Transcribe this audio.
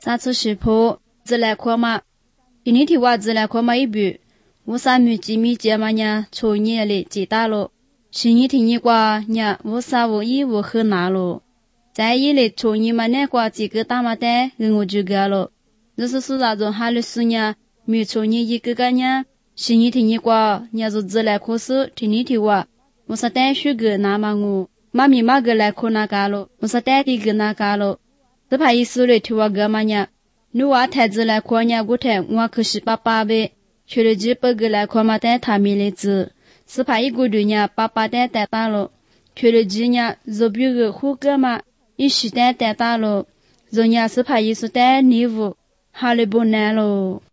啥子食谱自来科嘛今天听话自来科嘛一部我三米几米节嘛呢初年里记大了新一听你瓜呢我三五一五很难了在一里初年嘛那瓜几个大嘛的我就个了就是说那种哈律师呢没初年一个个呢新一听你瓜呢就自来科是听你听话我说带学个那么我妈咪妈个来科那个了我说带的个那个了这怕一说了听我个嘛呢你娃太子来科呢我太我可是爸爸呗去了几百个来科嘛带他们的字是怕一个对呢爸爸带大了去了几呢就比个虎哥嘛一时带大了人家是怕一时带礼物哈利不难了